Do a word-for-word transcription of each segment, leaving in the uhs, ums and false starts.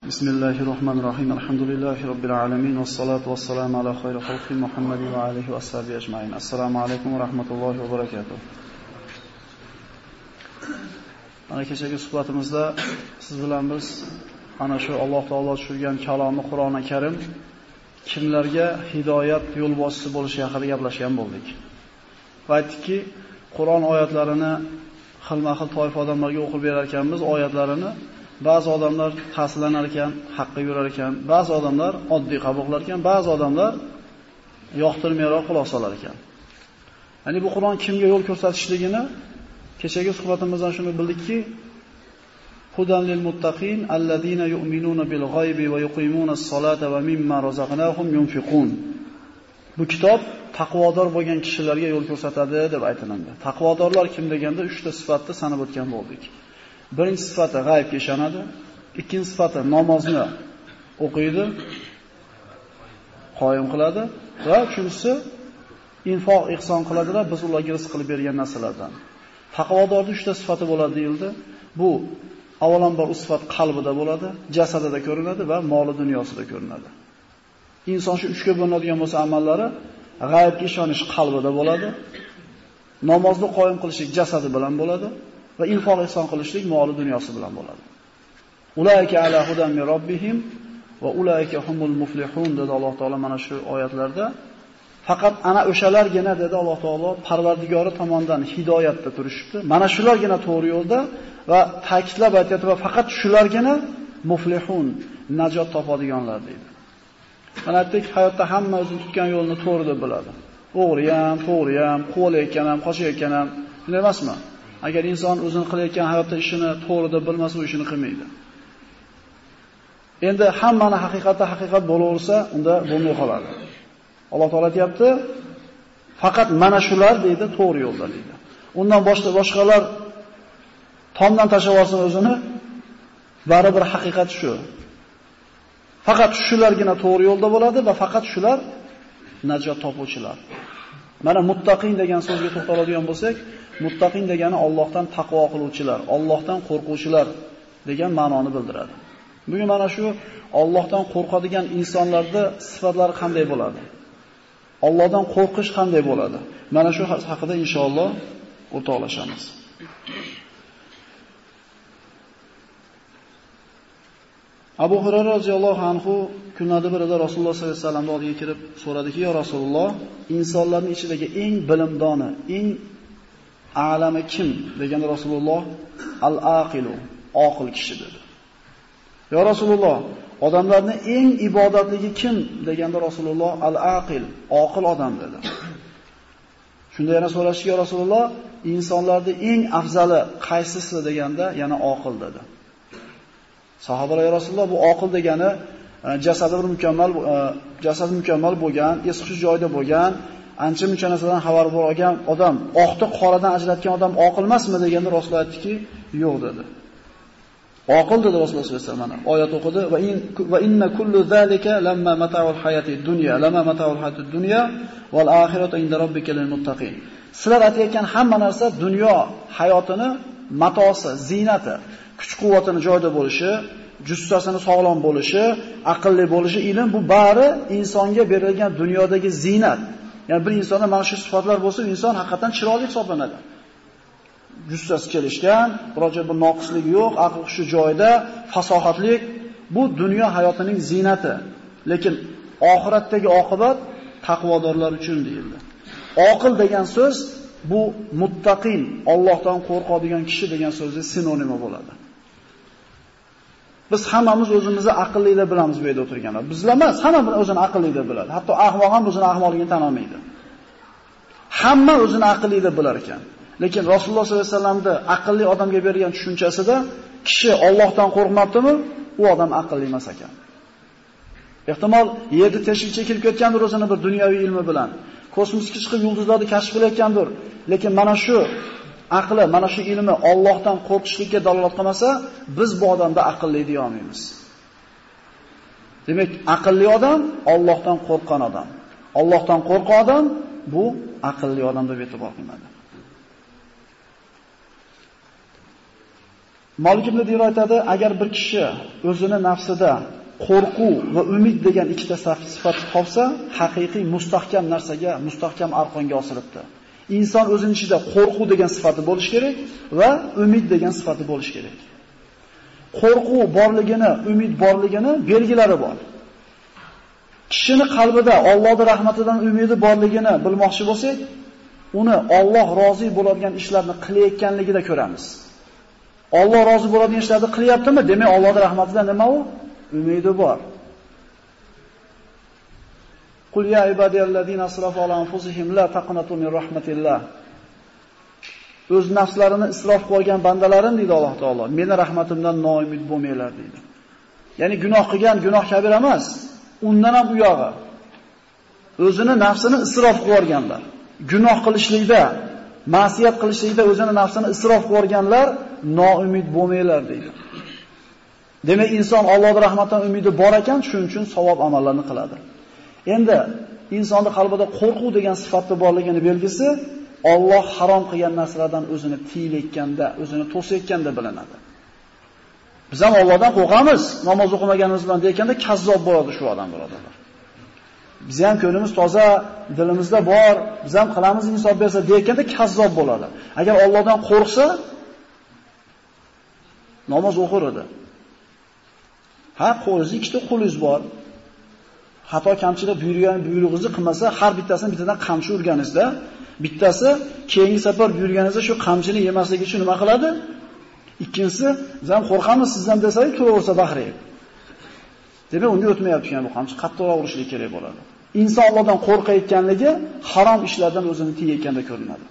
Bismillahirrahmanirrahim. Alhamdulillahi robbil alamin was salatu was salam ala khayri xalqi Muhammad va alihi va sahbihi ajma'in. Assalomu alaykum va rahmatullohi va barakatuh. Mana kechagi suhbatimizda siz bilan biz ana shu Alloh taolo tushirgan kalomi Qur'oni Karim kimlarga hidoyat yo'lboshchisi bo'lishi haqida gaplashgan bo'ldik. Va aytdikki, Qur'on oyatlarini xilma-xil toifa odamlarga o'qib berar ekanmiz, oyatlarini ba'zi odamlar ta'sirlanar ekan, haqqa yurar ekan, ba'zi odamlar oddiy qabul qilar ekan, ba'zi odamlar yoqtirmayroq xulosalar ekan. Ya'ni bu Qur'on kimga yo'l ko'rsatishligini kechagi suhbatimizdan shuni bildikki, hudan lil muttaqin allazina yu'minuna bil g'aybi va yuqimunas solata va mimma razaqnahum yunfiqun. Bu kitob taqvodor bo'lgan kishilarga yo'l ko'rsatadi deb aytiladi. Taqvodorlar kim deganda uchta sifatni sanab o'tgan bo'ldik. Birinchi sifati g'aybga ishonadi, ikkinchi sifati namozni o'qiydi, qoyim qiladi va uchinchisi infoq ihson qiladilar, biz ularga rizq qilib bergan narsalardan. Taqvodorning uchta sifati bo'ladi deyildi. Bu avvalambor u sifat qalbida bo'ladi, jasadida ko'rinadi va moli dunyosida ko'rinadi. Inson shu uchga bo'linadigan bo'lsa amallari g'aybga ishonish qalbida bo'ladi, namozni qoyim qilishlik jasadi bilan bo'ladi va infoq ihson qilishlik moli dunyosi bilan bo'ladi. Ulayka ala hudan min robbihim va ulayka humul muflihun dedi Alloh taolo mana shu oyatlarda. Faqat ana o'shalargina dedi Alloh taolo Parvardigori tomonidan hidoyatda turishibdi. Mana shulargina to'g'ri yo'lda va ta'kidlab aytayapti va faqat shulargina muflihun, najot topadiganlar deydi. Mana aytdik, hayotda hamma o'zini tutgan yo'lni to'g'ri deb biladi. O'g'ri ham, to'g'ri ham, qo'layotgan ham, qochayotgan ham, shunday emasmi? Agar inson o'zini qilayotgan hayotda ishini to'g'ri deb bilmasa, u ishini qilmaydi. Endi hammani haqiqatda haqiqat bo'laversa, unda bo'lmay qoladi. Alloh taolo aytayapti, faqat mana shular deydi to'g'ri yo'lda deydi. Undan boshqa boshqalar tomdan tashlab olsin o'zini, baribir haqiqat shu. Faqat shulargina to'g'ri yo'lda bo'ladi va faqat shular najot topuvchilar. Mana muttaqin degan so'zga to'xtaladigan bo'lsak, muttaqin degani Allohdan taqvo qiluvchilar, Allohdan qo'rquvchilar degan ma'noni bildiradi. Bugun mana shu Allohdan qo'rqadigan insonlarda sifatlari qanday bo'ladi? Allohdan qo'rqish qanday bo'ladi? Mana shu haqida inshaalloh o'rtoqlashamiz. Abu Hurayra roziyallohu anhu kunlardan birida Rasululloh sollallohu alayhi vasallamning oldiga kirib so'radiki, "Ya Rasululloh, insonlarning ichidagi eng bilimdoni, eng a'lami kim?" deganda Rasululloh al-aqilu, oqil kishi dedi. "Ya Rasululloh, odamlarning eng ibodatligi kim?" deganda Rasululloh al-aqil, oqil odam dedi. Shunda yana so'rashdi, "Ya Rasululloh, insonlarning eng afzali qaysisi?" deganda yana oqil dedi. Sahobalar, "Ya Rasululloh, bu oqil degani jasadi bir mukammal, jasadi mukammal bo'lgan, esi joyida bo'lgan, ancha-muncha narsadan xabar bo'lgan odam, oqni qoradan ajratgan odam oqil emasmi?" deganda Rasululloh aytdiki, "Yo'q" dedi. Oqil dedi Rasululloh sollallohu alayhi vasallam. Oyat o'qidi va in va inna kullu zalika lamma mata'ul hayati dunya, lamma mata'ul hayati dunya wal akhiratu inda robbika lil muttaqin. Sizlar aytayotgan hamma narsa dunyo hayotini matosi, ziynati, kuch-quvvatini joyida bo'lishi, jussasini sog'lom bo'lishi, aqlli bo'lishi, ilm, bu bari insonga berilgan dunyodagi ziynat. Ya'ni bir insonda mana shu sifatlar bo'lsa, inson haqiqatan chiroyli hisoblanadi. Jussasi kelishgan, biroq bir noqisligi yo'q, aql hushi joyida, fasohatlik, bu dunyo hayotining ziynati. Lekin oxiratdagi oqibat taqvodorlar uchun deyildi. Oqil degan so'z bu muttaqin, Allohdan qo'rqadigan kishi degan so'zning sinonimi bo'ladi. Biz hammamiz o'zimizni aqlli deb bilamiz bu yerda o'tirganlar. Bizlar emas, hamma o'zini aqlli deb biladi. Hatto ahmoq ham o'zini ahmoqligini tan olmaydi. Hamma o'zini aqlli deb bilar ekan. Lekin Rasululloh sollallohu alayhi vasallamda aqlli odamga berilgan tushunchasida kishi Allohdan qo'rqmabdimi, u odam aqlli emas ekan. Ehtimol yerda teshikcha kelib ketgandir o'zini bir dunyoviy ilmi bilan. Kosmosga chiqib yulduzlarni kashf qilayotgandir. Lekin mana shu aqli, mana shu ilmi Allohdan qo'rqishlikka dalolat qilmasa, biz bu odamda aqlli deya olmaymiz. Demak, aqlli odam Allohdan qo'rqqan odam. Allohdan qo'rqqan odam bu aqlli odam deb e'tibor qilinadi. Malik ibn Dinar aytadi, agar bir kishi o'zini nafsida qo'rquv va umid degan ikkita sifat topsa, haqiqiy mustahkam narsaga, mustahkam arqonga osilibdi. Inson o'zining ichida qo'rquv degan sifati bo'lish kerak va umid degan sifati bo'lish kerak. Qo'rquv borligini, umid borligini belgilari bor. Kishini qalbida Allohning rahmatidan umidi borligini bilmoqchi bo'lsak, uni Alloh rozi bo'ladigan ishlarni qilayotganligida ko'ramiz. Alloh rozi bo'ladigan ishlarni qilyaptimi? Demak, Allohning rahmatidan nima u? Umidi bor. Qul ya ibadiyallazina asrafu ala anfusihim la taqnatu min rahmatillah. O'z nafslarini isrof qilgan bandalarim deydi Alloh taolo, meni rahmatimdan noumid bo'lmanglar deydi. Ya'ni gunoh qilgan gunoh kabir emas, undan ham uyog'i. O'zini nafsini isrof qilganlar. Gunoh qilishlikda, ma'siyat qilishlikda o'zini nafsini isrof qilganlar noumid bo'lmanglar deydi. Demak, inson Allohning rahmatidan umidi bor ekan, shuning uchun savob amallarni qiladi. Endi insonning qalbida qo'rquv degan sifatni borligini belgisi Alloh harom qilgan narsalardan o'zini tiylayotganda, o'zini to'sayotganda bilinadi. Biz ham Allohdan qo'rqamiz, namoz o'qimaganimiz bilan deyotganda kazzob bo'ladi shu odam birodarlar. Biz ham ko'nglimiz toza, dilimizda bor, biz ham qilamiz insof bersa deyotganda kazzob bo'ladi. Agar Allohdan qo'rqsa, namoz o'qir edi. Ha, qo'lingiz ikkita qo'lingiz bor. Xato kamchilik buyurgan buyrug'ingizni qilmasa, har bittasini bittadan qamchi urganingizda, bittasi keyingi safar buyurganingizda shu qamchini yemasligi uchun nima qiladi? Ikkinchisi, biz ham qo'rqamiz sizdan desangiz, turaversa baxrayib. Demak, unga o'tmayapti ekan bu qamchi, qattiqroq urishlik kerak bo'ladi. Inson Allohdan qo'rqayotganligi harom ishlardan o'zini tiyayotganda ko'rinadi.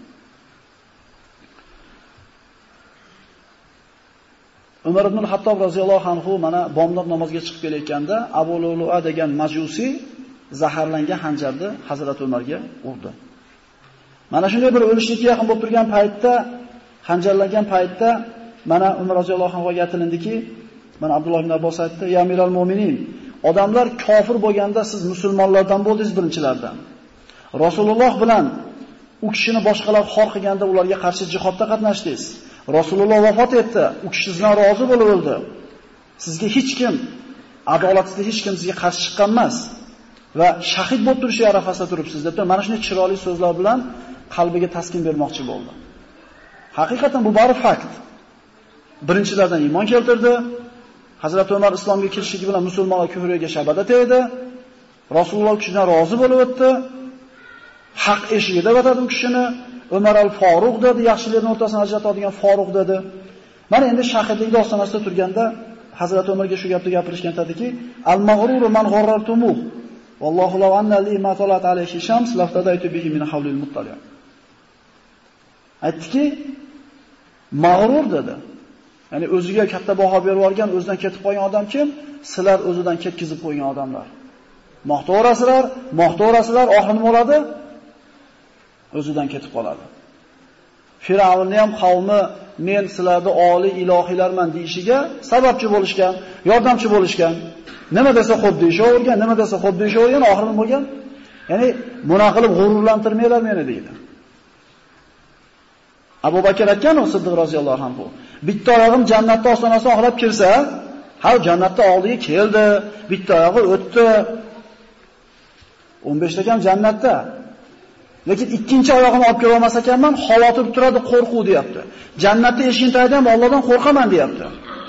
Umar ibn al-Hattob roziyallohu anhu mana bomdod namozga chiqib kelayotganda Abu Lu'lu'a degan majusi zaharlangan xanjarni Hazrat Umarga urdi. Mana shunday bir o'lishlikka yaqin bo'lib turgan paytda, xanjarlangan paytda mana Umar roziyallohu anhuga aytilindiki, mana Abdulloh ibn Abbos aytdi, "Ya amiral mu'minin, odamlar kofir bo'lganda siz musulmonlardan bo'ldingiz birinchilardan. Rasululloh bilan u kishini boshqalar xor qilganda ularga qarshi jihodda qatnashdingiz. Rasululloh vafot etdi, u kishi sizdan rozi bo'lib o'ldi. Sizga hech kim, adolatsizlik hech kim sizga qarshi chiqqan emas va shahid bo'lib turish arafasida turibsiz" deb mana shunday chiroyli so'zlar bilan qalbiga taskin bermoqchi bo'ldi. Haqiqatan bu bari fakt. Birinchilardan iymon keltirdi. Hazrat Umar islomga kirishligi bilan musulmonlar kufriga shabada tegdi. Rasululloh kishidan rozi bo'lib o'tdi. Haq eshigida batadi u kishini. Umar al-Faruq dedi, yaxshilarning o'rtasini ajratadigan Faruq dedi. Mana endi shahidlik ostonasida turganda Hazrat Umarga shu gapni gapirishgan tadiki, "Al-maghruru man gharrartumuh. Vallohu law anna li ma talat alayhi shams laftadaytu bihi min havlil muttali." Aytdiki, mag'rur dedi. Ya'ni o'ziga katta baho berib olgan, o'zidan ketib qolgan odam kim? Sizlar o'zidan ketkizib qo'ygan odamlar. Maqtavrasizlar, maqtavrasizlar, oxiri nima bo'ladi? O'zidan ketib qoladi. Firavnning ham qavmi men sizlarni oliy ilohiylarman deyishiga sababchi bo'lishgan, yordamchi bo'lishgan. Nima desa xo'p deyishavergan, nima desa xo'p deyishavergan, oxiri nima bo'lgan? Ya'ni buna qilib g'ururlantirmanglar meni deydi. Abu Bakr aytgan u Siddiq roziyallohu anhu. Bitta oyog'im jannatda ostonasiga oxlab kirsa, ha jannatda oldiga keldi, bitta oyog'i o'tdi. o'n besh ta ham jannatda. Lekin ikkinchi oyog'imni olib kela olmas ekanman, xavotir turadi, qo'rquv deyapti. Jannatda eshigini tagida ham Allohdan qo'rqaman deyapti.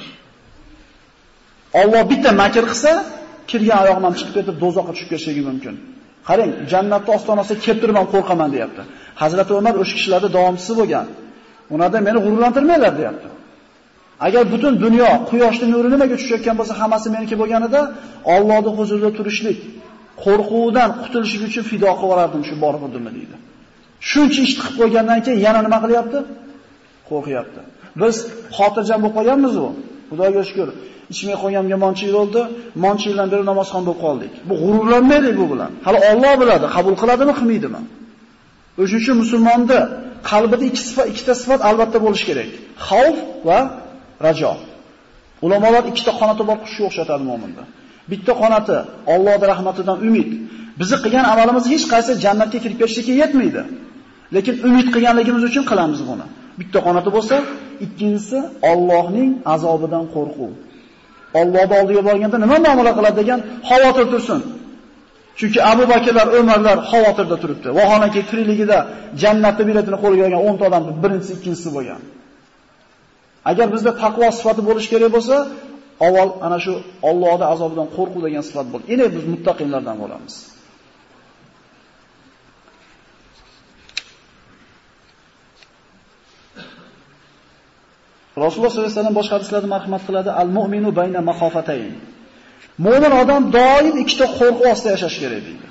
Alloh bitta makr qilsa, kirgan oyog'im ham chiqib ketib dozoqqa tushib ketishligi mumkin. Qarang, jannatda ostonasiga kelib turib ham qo'rqaman deyapti. Hazrat Umar o'sha kishilarning davomchisi bo'lgan. Ularda meni g'ururlantirmanglar deyapti. Agar butun dunyo quyoshning nuri nimaga tushayotgan bo'lsa, hammasi meniki bo'lganida, Allohning huzurida turishlik, qo'rquvdan qutulish uchun fido qilib yuborardim shu bor xudimni deydi. Shuncha ish qilib qo'ygandan keyin yana nima qilyapti? Qo'rqyapti. Biz xotirjam bo'lib qolganmiz u. Xudoga shukr. Ichmay qo'yganimga moncha yil bo'ldi, moncha yildan beri namozxon bo'lib qoldik. Bu g'ururlanmaylik bu bilan. Hali Alloh biladi, qabul qiladimi, qilmaydimi? O'shuning uchun musulmonda qalbida ikki sifat, ikkita sifat albatta bo'lish kerak. Xavf va rajo. Ulamolar ikkita qanoti bor qushga o'xshatadi mu'minda. Bitta qanoti Allohning rahmatidan umid. Bizni qilgan amalimiz hech qaysi jannatga kirib ketishga yetmaydi. Lekin umid qilganligimiz uchun qilamiz buni. Bitta qanoti bo'lsa, ikkinchisi Allohning azobidan qo'rquv. Allohning oldiga borganda nima muomala qiladi degan xavotir tursin. Chunki Abu Bakrlar, Umarlar xavotirda turibdi. Vaholanki tirikligida jannatni biletini qo'lga olgan o'n ta odamning birinchisi, ikkinchisi bo'lgan. Agar bizda taqvo sifati bo'lish kerak bo'lsa, avval ana shu Allohning azobidan qo'rquv degan sifat bo'l. Endi biz muttaqinlardan bo'lamiz. Rasululloh sollallohu alayhi vasallam boshqa hadislarda marhamat qiladi, al-mu'minu bayna maxofatayn. Mo'min odam doim ikkita qo'rquv ostida yashash kerak deydi.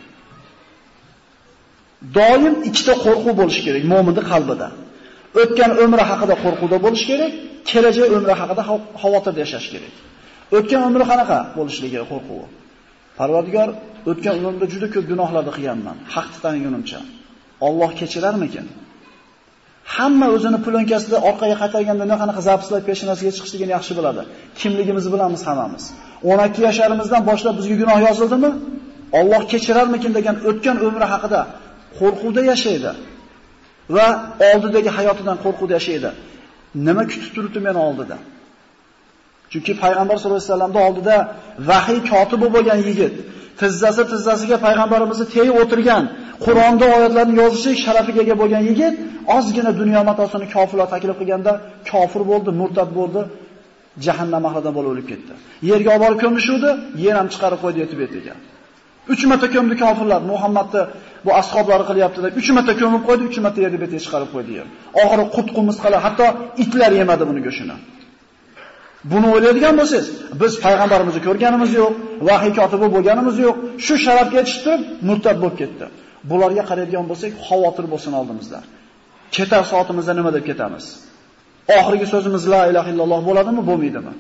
Doim ikkita qo'rquv bo'lishi kerak mo'minning qalbida. O'tgan umri haqida qo'rquvda bo'lish kerak, kelajak umri haqida xavotirda yashash kerak. O'tgan umri qanaqa bo'lishligi qo'rquvi? Parvardigor, o'tgan umrimda juda ko'p gunohlarni qilganman, haqni tanigunimcha. Alloh kechirarmikin? Hamma o'zini pulonkasida orqaga qaytarganda nima qanaqa zapslab peshinasiga chiqishligini yaxshi biladi. Kimligimizni bilamiz hammamiz. o'n ikki yoshlarimizdan boshlab bizga gunoh yozildimi? Alloh kechirarmikin degan o'tgan umri haqida qo'rquvda yashaydi va oldidagi hayotidan qo'rquvda yashaydi. Nima kutib turibdi meni oldida? Chunki payg'ambar sollallohu alayhi vasallamning oldida vahiy kotibi bo'lgan yigit, tizzasi tizzasiga payg'ambarimizni tegib o'tirgan, Qur'onda oyatlarni yozishi sharafiga ega bo'lgan yigit ozgina dunyo matosini kofirlar taklif qilganda kofir bo'ldi, murtad bo'ldi, jahannam ahlidan bo'lib o'lib ketdi. Yerga olib borib ko'mishuvdi, yer ham chiqarib qo'ydi yetib etiga. uch marta ko'mdi kofirlar, Muhammadni bu ashablari qilyapti deb uch marta ko'mib qo'ydi, uch marta yerga betiga chiqarib qo'ydi yer. Oxiri qut-qumuz qala, hatto itlar yemadi buni go'shini. Buni o'ylaydigan bo'lsangiz, biz payg'ambarimizni ko'rganimiz yo'q, vahiy kotibi bo'lganimiz yo'q. Shu sharafga yetishib turib murtad bo'lib ketdi. Bularga qaraydigan bo'lsak, xavotir bo'lsin oldimizda. Ketar soatimizda nima deb ketamiz? Oxirgi so'zimiz la ilaha illalloh bo'ladimi, bo'lmaydimi?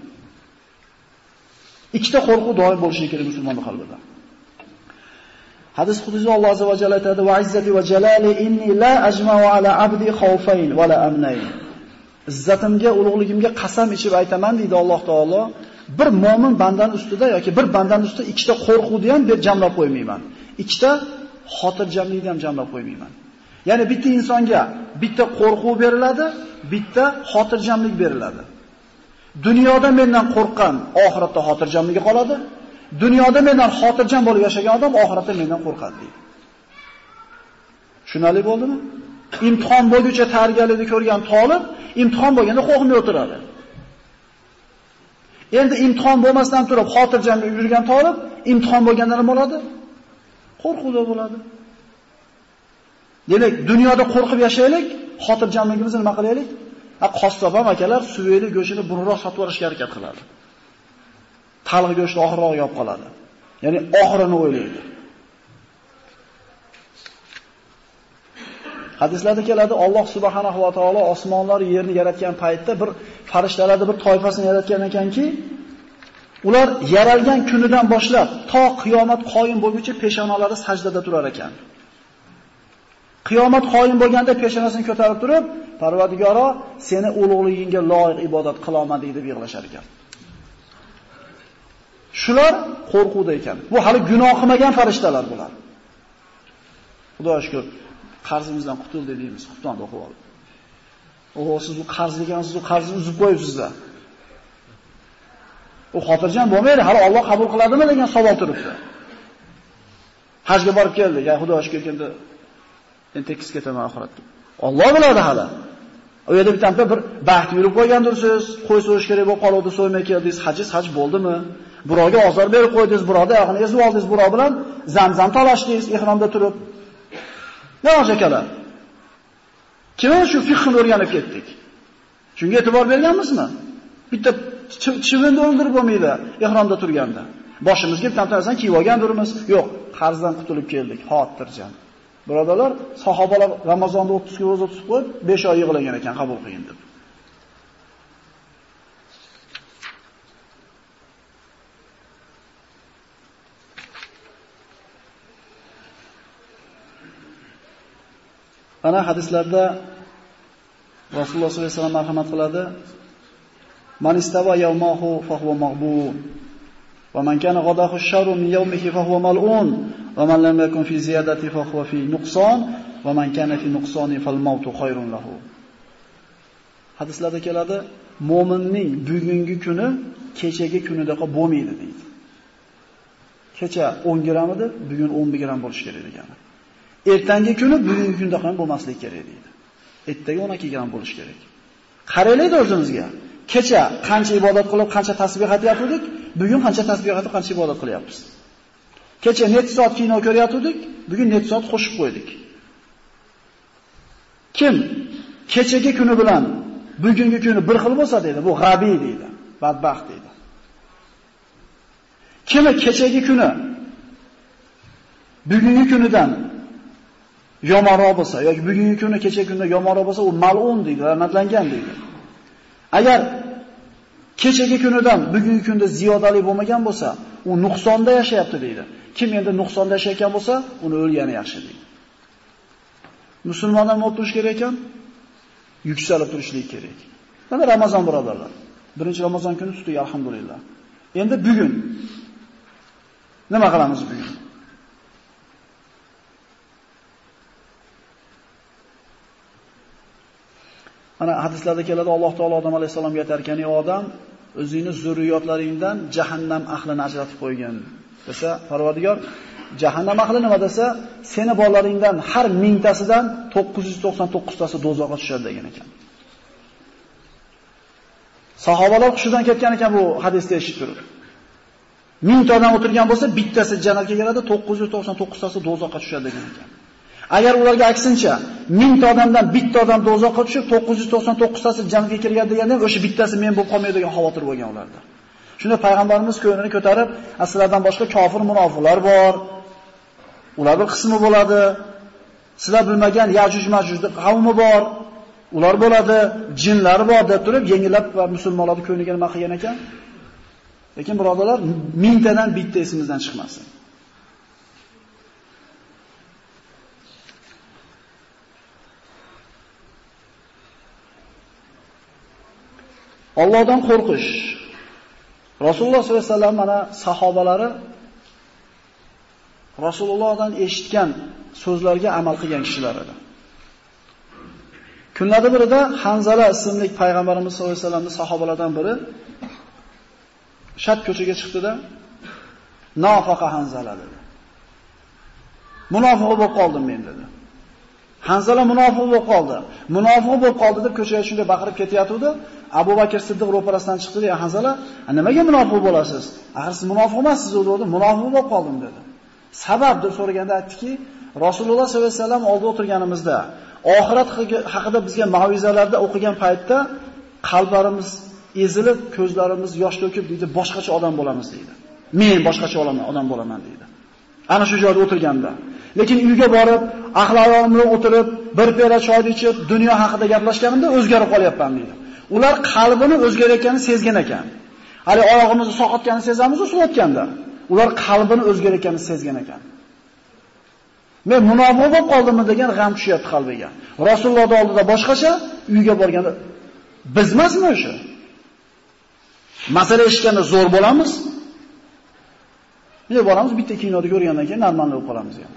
Ikkita qo'rquv doim bo'lishi kerak musulmonning qalbida. Hadis qudsi Alloh azza va jalla aytadi: "Va izzati va jalali inni la ajma'u ala abdi khawfayn va la amnayn." Izzatimga, ulug'ligimga qasam ichib aytaman deydi Alloh taolo, bir mo'min bandaning ustida yoki bir bandaning ustida ikkita qo'rquvni ham deb jamlab qo'ymayman. Ikkita xotirjamlikni ham jamlab qo'ymayman. Ya'ni bitta insonga bitta qo'rquv beriladi, bitta xotirjamlik beriladi. Dunyoda mendan qo'rqqan, oxiratda xotirjamligi qoladi. Dunyoda mendan xotirjam bo'lib yashagan odam oxiratda mendan qo'rqadi deydi. Tushunali bo'ldimi? Imtihon bo'yicha tayyorgarlikni ko'rgan talib imtihon bo'lganda qo'rqmay o'tiradi. Endi imtihon bo'lmasdan turib xotirjam yurgan talib imtihon bo'lganda nima bo'ladi? Qo'rquvda bo'ladi. Demak, dunyoda qo'rqib yashaylik, xotirjamligimizni nima qilaylik? Ha, qassobam akalar suveli go'shini burunroq sotib olishga harakat qiladi. Taliq go'shni oxirroq yop qoladi. Ya'ni oxirini o'ylaydi. Hadislarda keladi, Alloh subhanahu va taolo osmonlar yerni yaratgan paytda bir farishtalarni bir toifasini yaratgan ekanki, ular yaralgan kunidan boshlab to qiyomat qoyim bo'lguncha peshonalari sajdada turar ekan. Qiyomat qoyim bo'lganda peshonasini ko'tarib turib, Parvardigoro, seni ulug'ligingga loyiq ibodat qilaman deb yig'lashar ekan. Shular qo'rquvda ekan. Bu hali gunoh qilmagan farishtalar bular. Xudoga shukr, qarzimizdan qutuldi deymiz, Xudodan o'qib olib. O'g'o, siz bu qarz degansiz, u qarzni uzib qo'yibsiz-da. U xotirjam bo'lmaydi, hali Alloh qabul qiladimi degan savol turibdi. Hajga borib keldik, ya Xudoga shukr endi men tekis ketaman oxiratga. Alloh biladi hali. U yerda bitta bir baxt yurib qo'ygandirsiz, qo'y so'yish kerak bo'lib qoluvdi, so'ymay keldingiz, hajis haj bo'ldimi? Birovga ozor berib qo'ydingiz, birovda oyog'ini ezib oldingiz, birov bilan zamzam talashdingiz, ihromda turib. Yo'q akalar. Kim shu fiqhni o'rganib ketdik? Shunga e'tibor berganmizmi? Bitta chivinni o'ldirib bo'lmaydi ihromda turganda. Boshimizga bitta narsa kiyib olgandirmiz? Yo'q, qarzdan qutulib keldik, xotirjam. Birodalar, sahobalar Ramazonda o'ttiz kun roza tutib qo'yib, besh oy yig'lagan ekan qabul qiyin deb. Ana hadislarda Rasululloh sollallohu alayhi vasallam marhamat qiladi. Man istava yawmahu fa huwa maghbun. Va man kana ghadahu ash-sharru min yawmihi fa huwa mal'un. Va man lam yakun fi ziyadati fa huwa fi nuqsan. Va man kana fi nuqsani fal mautu khayrun lahu. Hadislarda keladi, mo'minning bugungi kuni kechagi kunidaqa bo'lmaydi deydi. Kecha o'n gramm edi, bugun o'n bir gramm bo'lish kerak degani. Ertangi kuni bugungi kundaqa ham bo'lmasligi kerak deydi. Ertaga o'n ikki gramm bo'lish kerak. Qaraylik o'zimizga. Kecha qancha ibodat qilib, qancha tasbih aytayotdik, bugun qancha tasbih aytib, qancha ibodat qilyapmiz. Kecha necha soat kino ko'rayotdik, bugun necha soat qo'shib qo'ydik. Kim kechagi kuni bilan bugungi kuni bir xil bo'lsa deydi, bu g'abiy deydi, badbaxt deydi. Kim kechagi kuni bugungi kunidan yomonroq bo'lsa yoki bugungi kuni kechagi kundan yomonroq bo'lsa, u mal'un deydi, la'natlangan deydi. Agar kechagi kunidan bugungi kunda ziyodalik bo'lmagan bo'lsa, u nuqsonda yashayapti deydi. Kim endi nuqsonda yashayotgan bo'lsa, uni o'lgani yaxshi deydi. Musulmonlar nima qilish kerak ekan? Yuksalib turishlik kerak. Mana Ramazon birodarlar. Birinchi Ramazon kuni tutdik, alhamdulillah. Endi bugun nima qilamiz bugun? Mana hadislarda keladi, Alloh taolo Odam alayhisalomga aytarkan, "Ey odam, o'zingni zurriyotlaringdan jahannam ahlini ajratib qo'ygin." desa, Parvardigor jahannam ahli nima desa, seni bolalaringdan har mingtasidan to'qqiz yuz to'qson to'qqiz tasi do'zaxga tushadi degan ekan. Sahobalar hushidan ketgan ekan bu hadisni eshitib turib. mingta odam o'tirgan bo'lsa, bittasi jannatga kiradi, to'qqiz yuz to'qson to'qqiz tasi do'zaxga tushadi degan ekan. Agar ularga aksincha mingta odamdan bitta odam do'zaxga tushib, to'qqiz yuz to'qson to'qqiz tasi jannatga kirgan deganda, o'sha bittasi men bo'lib qolmaydi degan xavotir bo'lgan ularda. Shunda payg'ambarimiz ko'nglini ko'tarib, aslardan boshqa kofir munofiqlar bor. Ular bir qismi bo'ladi. Sizlar bilmagan Yajuj Majujning qavmi bor. Ular bo'ladi, jinlar bor deb turib, yengilab va musulmonlarning ko'ngliga nima qilgan ekan? Lekin birodarlar, mingtadan bitta esimizdan chiqmasin. Allohdan qo'rqish. Rasululloh sollallohu alayhi vasallam mana sahobalari Rasulullohdan eshitgan so'zlarga amal qilgan kishilar edi. Kunlarda birida Hanzala ismli payg'ambarimiz sollallohu alayhi vasallamning sahobalaridan biri shat ko'chaga chiqdi-da, "Nofaqa Hanzala" dedi. "Munofiq bo'lib qoldim men" dedi. Hanzala munofiq bo'lib qoldi. Munofiq bo'lib qoldi deb ko'chaga shunday baqirib ketayotdi. Abu Bakr Siddiq ro'parasidan chiqdi va Hanzala, "Nimaga munofiq bo'lasiz? Axir siz munofiq emassiz" dedi. "Munofiq bo'lib qoldim" dedi. Sabab deb so'raganda aytdiki, Rasululloh sollallohu alayhi vasallam oldida o'tirganimizda, oxirat haqida bizga ma'vizalarda o'qigan paytda qalblarimiz ezilib, ko'zlarimiz yosh to'kib deydi, boshqacha odam bo'lamiz deydi. Men boshqacha odam bo'laman deydi. Ana shu joyda o'tirganda. Lekin uyga borib, ahli ayolim bilan o'tirib, bir piyola choy ichib, dunyo haqida gaplashganimda o'zgarib qolyapman deydi. Ular qalbini o'zgarayotganini sezgan ekan. Hali oyog'imizni soqotganini sezamiz, usulayotganda. Ular qalbini o'zgarayotganini sezgan ekan. Men munofiq bo'lib qoldimmi degan g'am tushyapti qalbiga. Rasululloh oldida boshqacha, uyga borganda biz emasmi o'sha? Masala eshitganda zo'r bo'lamiz. Biz boramiz, bitta kinoda ko'rgandan keyin normal bo'lib qolamiz ham.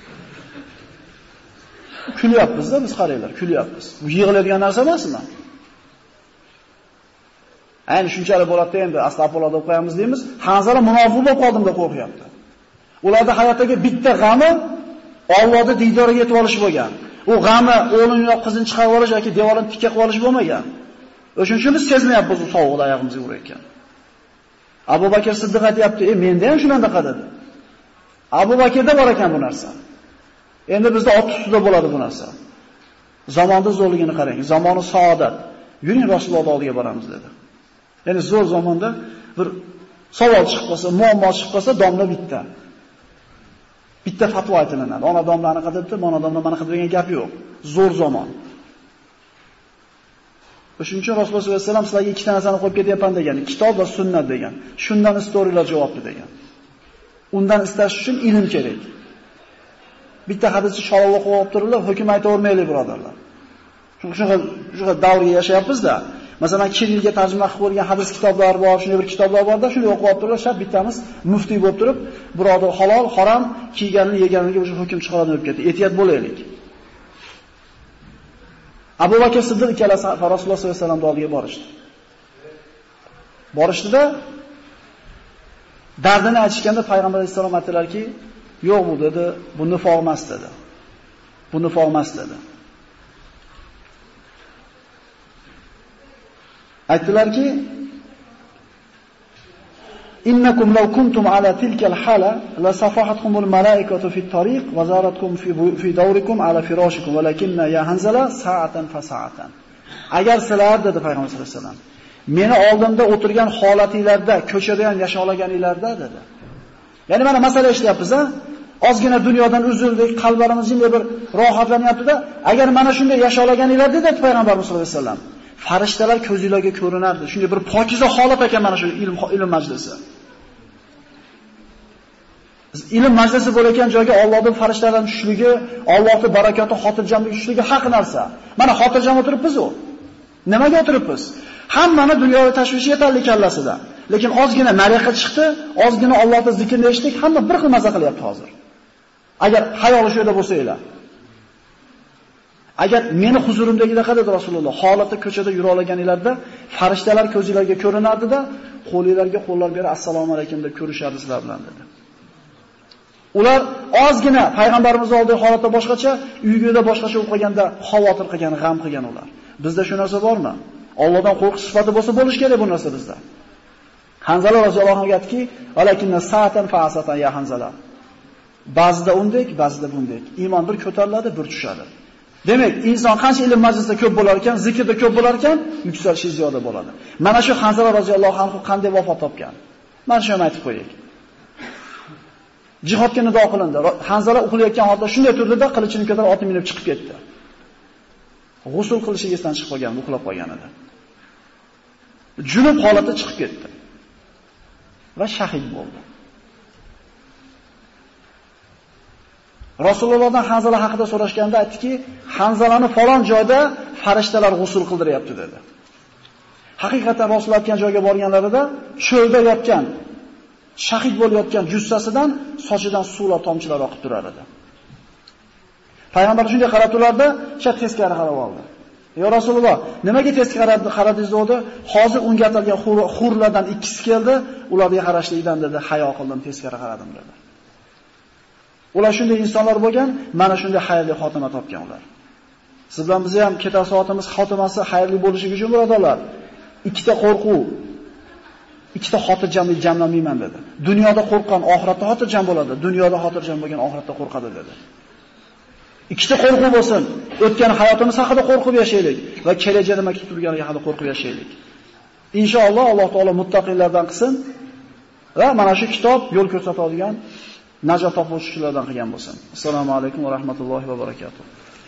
Kulyapmiz-da biz, qaranglar, kulyapmiz. Bu yig'iladigan narsa emasmi? Ayni shunchalik bo'ladi endi astag'firulloh deb qo'yamiz deymiz. Hanzala munofiq bo'lib qoldim deb qo'rqyapti. Ularda hayotdagi bitta g'ami Allohni diydoriga yetib olish bo'lgan. U g'ami o'g'lini yo'q qizini chiqarib olish yoki devorni tikka qilib olish bo'lmagan. O'shuning uchun biz sezmayapmiz u sovuqda oyog'imizga urayotgan. Abu Bakr Siddiq aytibdi, "E menda ham shunaqa dedi." Abu Bakrda bor ekan bu narsa. Endi bizda ot ustida bo'ladi bu narsa. Zamonda zo'rligini qarang, zamoni saodat. Yuring Rasululloh oldiga boramiz dedi. Ya'ni zo'r zamonda bir savol chiqib qolsa, muammo chiqib qolsa, domla bitta. Bitta fatvo aytilinadi. Ona domla anaqa debdi, mana domla mana qilib degan gap yo'q. Zo'r zamon. Shuning uchun Rasululloh sollallohu alayhi vasallam sizlarga ikkita narsani qo'yib ketyapman degan, kitob va sunnat degan. Shundan istoringlar javobni degan. Undan istash uchun ilm kerak. Bitta hadisni sholova qo'yib turiblar, hukm aytavermaylik birodarlar. Chunki shu davrga yashayapmiz-da. Masalan, Kirilga tarjima qilib qo'yilgan hadis kitoblari bor, shunday bir kitoblar borda, shuni o'qib turiblar, shart bittamiz muftiy bo'lib turib, birodar halol, harom, kiyganini yeganiga o'sha hukm chiqaradi deb ketdi. Ehtiyot bo'laylik. Abu Bakr Siddiq ikkalasi Rasululloh sollallohu alayhi vasallamning oldiga borishdi. Borishdida dardini aytishganda payg'ambar alayhisalom aytdilarki, "Yo'q bu" dedi, "bu nifoq emas" dedi. Bu nifoq emas dedi. Aytdilarki, "Innakum law kuntum ala tilka al-hala la safahatkumul malaikatu fi at-tariq wa zaratkum fi fi dawrikum ala firashikum walakinna ya Hanzala sa'atan fa sa'atan." Agar sizlar dedi payg'ambar sollallohu alayhi vasallam, meni oldimda o'tirgan holatinglarda, ko'chada ham yashaganinglarda dedi. Ya'ni mana masala eshityapmiz-a? Ozgina dunyodan uzildik, qalblarimiz jinday bir rohatlanyapti-da, agar mana shunday yashaganinglarda dedi payg'ambarimiz sollallohu alayhi vasallam, farishtalar ko'zingizlarga ko'rinardi. Shunday bir pokiza holat ekan mana shu ilm ilm majlisi. Ilm majlisi bo'layotgan joyga Allohning farishtalarining tushishligi, Allohning barakoti, xotirjamligi tushishligi haq narsa. Mana xotirjam o'tiribmiz-ku. Nimaga o'tiribmiz? Hammani dunyoga tashvishi yetarli kallasida. Lekin ozgina nariyoqqa chiqdi, ozgina Allohning zikrini eshitdik, hamma bir xil maza qilyapti hozir. Agar hayoli shu yerda bo'lsa-lar. Agar meni huzurimdagidaqa dedi Rasululloh, holatda ko'chada yura olganinglarda farishtalar ko'zingizlarga ko'rinardi-da, qo'lingizlarga qo'llar berib assalomu alaykum deb ko'rishardi sizlar bilan dedi. Ular ozgina payg'ambarimiz oldida holatda boshqacha, uyida boshqacha bo'lib qolganda xavotir qilgan, g'am qilgan ular. Bizda shu narsa bormi? Allohdan qo'rqish sifati bo'lsa bo'lish kerak bu narsa bizda. Hanzala roziyallohu anhu aytdiki, "Valakinna sa'atan fa'asatan ya Hanzala." Ba'zida undek, ba'zida bundek. Iymon bir ko'tariladi, bir tushadi. Demak, inson qancha ilm majlisida ko'p bo'lar ekan, zikrda ko'p bo'lar ekan, yuksalishi ziyoda bo'ladi. Mana shu Hanzala roziyallohu anhu qanday vafot topgan? Mana shuni aytib qo'yaylik. Jihodga nido qilindi. Hanzala uxlayotgan holda shunday turdida, qilichini ko'tarib otni minib chiqib ketdi. G'usl qilishiga chiqib qolgan, uxlab qolgan edi. Junub holatda chiqib ketdi va shahid bo'ldi. Rasulullohdan Hanzala haqida so'rashganda aytdiki, Hanzalani falon joyda farishtalar g'usl qildiryapti dedi. Haqiqatan Rasululloh aytgan joyga borganlarida cho'lda yotgan, shahid bo'layotgan jussasidan sochidan suvlar tomchilar oqib turar edi. Payg'ambar shunday qarab turardi, shat teskari qarab oldi. "Ya Rasululloh, nimaga teskari qaradingiz?" dedi. "Hozir unga atalgan xurlardan ikkisi keldi, ularga qarashlikdan" dedi, "hayo qildim, teskari qaradim" dedi. Ular shunday insonlar bo'lgan, mana shunday xayrli xotima topgan ular. Siz bilan biz ham ketar soatimiz xotimasi xayrli bo'lishi uchun birodarlar, ikkita qo'rquv, ikkita xotirjamlik jamlamayman dedi. Dunyoda qo'rqqan oxiratda xotirjam bo'ladi, dunyoda xotirjam bo'lgan oxiratda qo'rqadi dedi. Ikkita qo'rquv bo'lsin. O'tgan hayotimiz haqida qo'rqib yashaylik va kelajakda nima kutib turgani haqida qo'rqib yashaylik. Inshaalloh Alloh taolo muttaqillardan qilsin va mana shu kitob yo'l ko'rsatadigan najot topuvchilardan qilgan bo'lsin. Assalomu alaykum va rahmatullohi va barakatuh.